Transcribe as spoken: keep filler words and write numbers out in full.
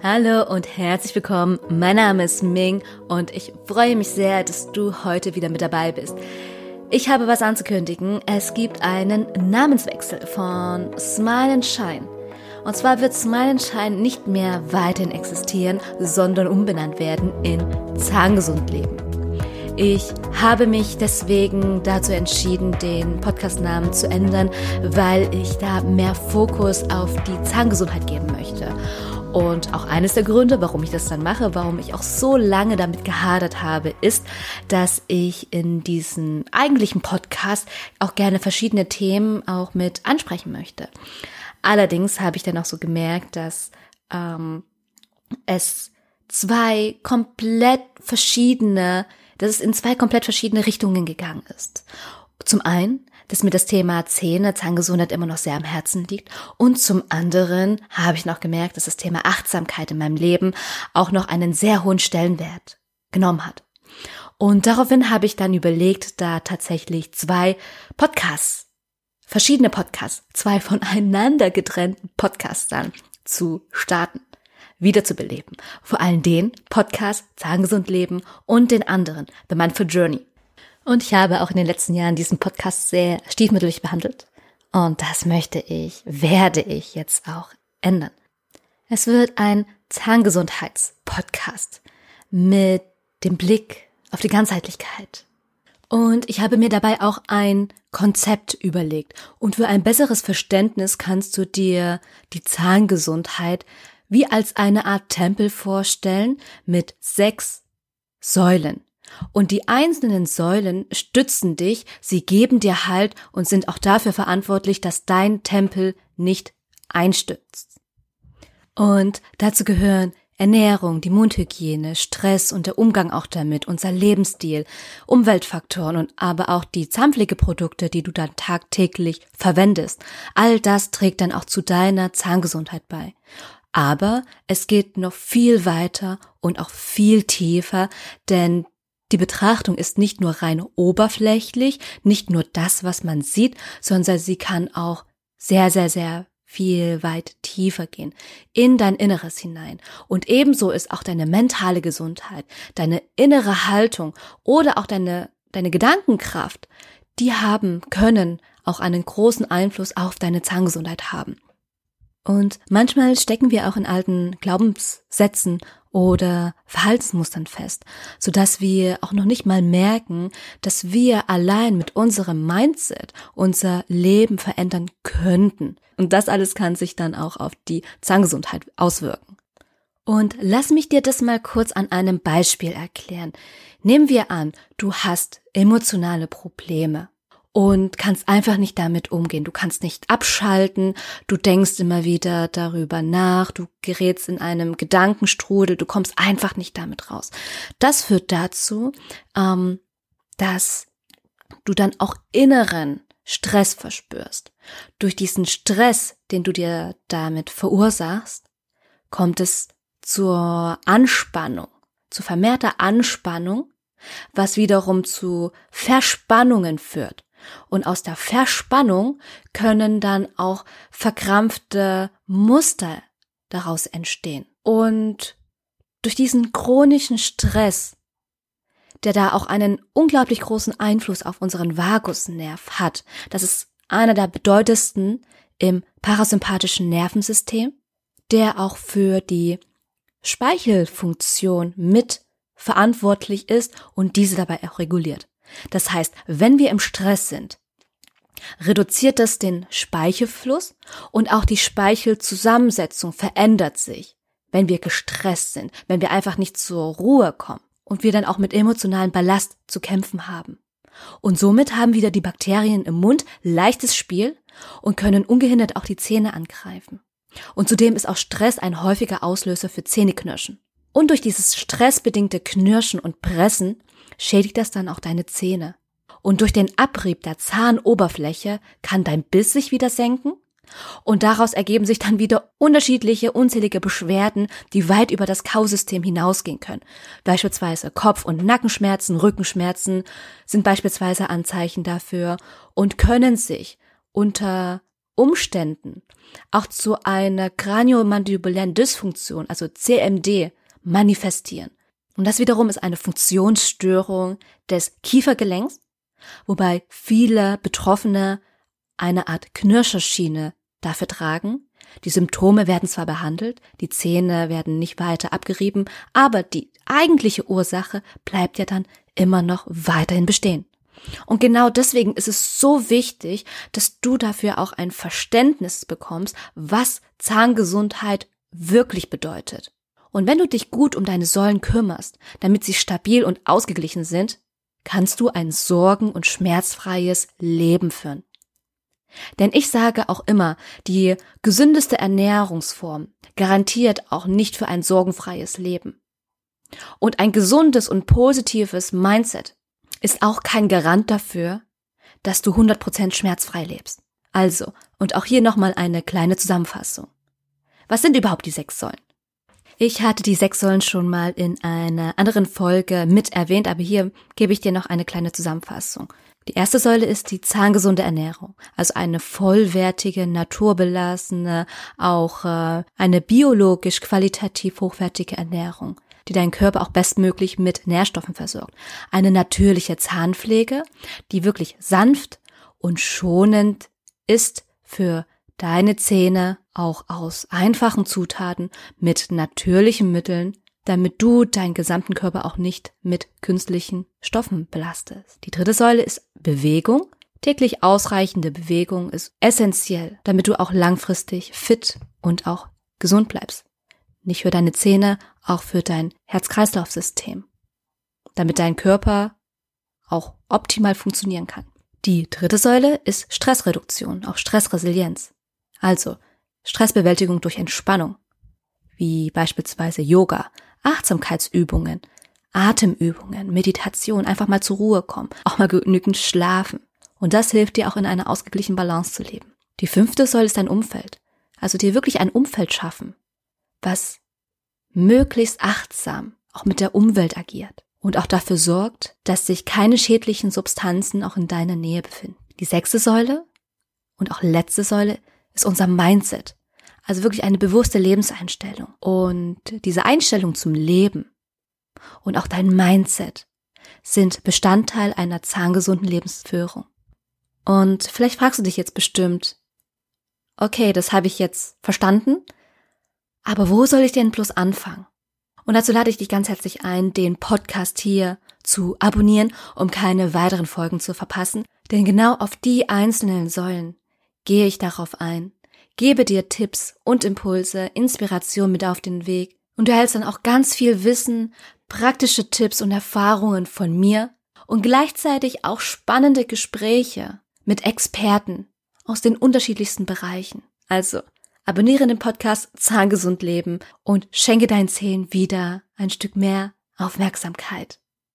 Hallo und herzlich willkommen. Mein Name ist Ming und ich freue mich sehr, dass du heute wieder mit dabei bist. Ich habe was anzukündigen. Es gibt einen Namenswechsel von Smile and Shine. Und zwar wird Smile and Shine nicht mehr weiterhin existieren, sondern umbenannt werden in Zahngesund leben. Ich habe mich deswegen dazu entschieden, den Podcastnamen zu ändern, weil ich da mehr Fokus auf die Zahngesundheit geben möchte. Und auch eines der Gründe, warum ich das dann mache, warum ich auch so lange damit gehadert habe, ist, dass ich in diesem eigentlichen Podcast auch gerne verschiedene Themen auch mit ansprechen möchte. Allerdings habe ich dann auch so gemerkt, dass ähm, es zwei komplett verschiedene, dass es in zwei komplett verschiedene Richtungen gegangen ist. Zum einen, dass mir das Thema Zähne, Zahngesundheit immer noch sehr am Herzen liegt. Und zum anderen habe ich noch gemerkt, dass das Thema Achtsamkeit in meinem Leben auch noch einen sehr hohen Stellenwert genommen hat. Und daraufhin habe ich dann überlegt, da tatsächlich zwei Podcasts, verschiedene Podcasts, zwei voneinander getrennten Podcasts dann zu starten, wiederzubeleben. Vor allem den Podcast Zahngesund leben und den anderen, The Mindful Journey. Und ich habe auch in den letzten Jahren diesen Podcast sehr stiefmütterlich behandelt. Und das möchte ich, werde ich jetzt auch ändern. Es wird ein Zahngesundheitspodcast mit dem Blick auf die Ganzheitlichkeit. Und ich habe mir dabei auch ein Konzept überlegt. Und für ein besseres Verständnis kannst du dir die Zahngesundheit wie als eine Art Tempel vorstellen mit sechs Säulen. Und die einzelnen Säulen stützen dich, sie geben dir Halt und sind auch dafür verantwortlich, dass dein Tempel nicht einstürzt. Und dazu gehören Ernährung, die Mundhygiene, Stress und der Umgang auch damit, unser Lebensstil, Umweltfaktoren und aber auch die Zahnpflegeprodukte, die du dann tagtäglich verwendest. All das trägt dann auch zu deiner Zahngesundheit bei. Aber es geht noch viel weiter und auch viel tiefer, denn die Betrachtung ist nicht nur rein oberflächlich, nicht nur das, was man sieht, sondern sie kann auch sehr, sehr, sehr viel weit tiefer gehen, in dein Inneres hinein. Und ebenso ist auch deine mentale Gesundheit, deine innere Haltung oder auch deine, deine Gedankenkraft, die haben, können auch einen großen Einfluss auf deine Zahngesundheit haben. Und manchmal stecken wir auch in alten Glaubenssätzen oder Verhaltensmustern fest, sodass wir auch noch nicht mal merken, dass wir allein mit unserem Mindset unser Leben verändern könnten. Und das alles kann sich dann auch auf die Zahngesundheit auswirken. Und lass mich dir das mal kurz an einem Beispiel erklären. Nehmen wir an, du hast emotionale Probleme und kannst einfach nicht damit umgehen. Du kannst nicht abschalten, du denkst immer wieder darüber nach, du gerätst in einem Gedankenstrudel, du kommst einfach nicht damit raus. Das führt dazu, ähm, dass du dann auch inneren Stress verspürst. Durch diesen Stress, den du dir damit verursachst, kommt es zur Anspannung, zu vermehrter Anspannung, was wiederum zu Verspannungen führt. Und aus der Verspannung können dann auch verkrampfte Muster daraus entstehen. Und durch diesen chronischen Stress, der da auch einen unglaublich großen Einfluss auf unseren Vagusnerv hat, das ist einer der bedeutendsten im parasympathischen Nervensystem, der auch für die Speichelfunktion mit verantwortlich ist und diese dabei auch reguliert. Das heißt, wenn wir im Stress sind, reduziert das den Speichelfluss und auch die Speichelzusammensetzung verändert sich, wenn wir gestresst sind, wenn wir einfach nicht zur Ruhe kommen und wir dann auch mit emotionalen Ballast zu kämpfen haben. Und somit haben wieder die Bakterien im Mund leichtes Spiel und können ungehindert auch die Zähne angreifen. Und zudem ist auch Stress ein häufiger Auslöser für Zähneknirschen. Und durch dieses stressbedingte Knirschen und Pressen schädigt das dann auch deine Zähne. Und durch den Abrieb der Zahnoberfläche kann dein Biss sich wieder senken und daraus ergeben sich dann wieder unterschiedliche, unzählige Beschwerden, die weit über das Kausystem hinausgehen können. Beispielsweise Kopf- und Nackenschmerzen, Rückenschmerzen sind beispielsweise Anzeichen dafür und können sich unter Umständen auch zu einer Kraniomandibulären Dysfunktion, also C M D, manifestieren. Und das wiederum ist eine Funktionsstörung des Kiefergelenks, wobei viele Betroffene eine Art Knirscherschiene dafür tragen. Die Symptome werden zwar behandelt, die Zähne werden nicht weiter abgerieben, aber die eigentliche Ursache bleibt ja dann immer noch weiterhin bestehen. Und genau deswegen ist es so wichtig, dass du dafür auch ein Verständnis bekommst, was Zahngesundheit wirklich bedeutet. Und wenn du dich gut um deine Säulen kümmerst, damit sie stabil und ausgeglichen sind, kannst du ein sorgen- und schmerzfreies Leben führen. Denn ich sage auch immer, die gesündeste Ernährungsform garantiert auch nicht für ein sorgenfreies Leben. Und ein gesundes und positives Mindset ist auch kein Garant dafür, dass du hundert Prozent schmerzfrei lebst. Also, und auch hier nochmal eine kleine Zusammenfassung. Was sind überhaupt die sechs Säulen? Ich hatte die sechs Säulen schon mal in einer anderen Folge mit erwähnt, aber hier gebe ich dir noch eine kleine Zusammenfassung. Die erste Säule ist die zahngesunde Ernährung, also eine vollwertige, naturbelassene, auch äh, eine biologisch qualitativ hochwertige Ernährung, die deinen Körper auch bestmöglich mit Nährstoffen versorgt. Eine natürliche Zahnpflege, die wirklich sanft und schonend ist für deine Zähne, auch aus einfachen Zutaten mit natürlichen Mitteln, damit du deinen gesamten Körper auch nicht mit künstlichen Stoffen belastest. Die dritte Säule ist Bewegung. Täglich ausreichende Bewegung ist essentiell, damit du auch langfristig fit und auch gesund bleibst. Nicht für deine Zähne, auch für dein Herz-Kreislauf-System, damit dein Körper auch optimal funktionieren kann. Die dritte Säule ist Stressreduktion, auch Stressresilienz. Also Stressbewältigung durch Entspannung, wie beispielsweise Yoga, Achtsamkeitsübungen, Atemübungen, Meditation, einfach mal zur Ruhe kommen, auch mal genügend schlafen. Und das hilft dir auch in einer ausgeglichenen Balance zu leben. Die fünfte Säule ist dein Umfeld. Also dir wirklich ein Umfeld schaffen, was möglichst achtsam auch mit der Umwelt agiert und auch dafür sorgt, dass sich keine schädlichen Substanzen auch in deiner Nähe befinden. Die sechste Säule und auch letzte Säule ist unser Mindset. Also wirklich eine bewusste Lebenseinstellung. Und diese Einstellung zum Leben und auch dein Mindset sind Bestandteil einer zahngesunden Lebensführung. Und vielleicht fragst du dich jetzt bestimmt, okay, das habe ich jetzt verstanden, aber wo soll ich denn bloß anfangen? Und dazu lade ich dich ganz herzlich ein, den Podcast hier zu abonnieren, um keine weiteren Folgen zu verpassen. Denn genau auf die einzelnen Säulen gehe ich darauf ein, gebe dir Tipps und Impulse, Inspiration mit auf den Weg und du erhältst dann auch ganz viel Wissen, praktische Tipps und Erfahrungen von mir und gleichzeitig auch spannende Gespräche mit Experten aus den unterschiedlichsten Bereichen. Also abonniere den Podcast Zahngesund Leben und schenke deinen Zähnen wieder ein Stück mehr Aufmerksamkeit.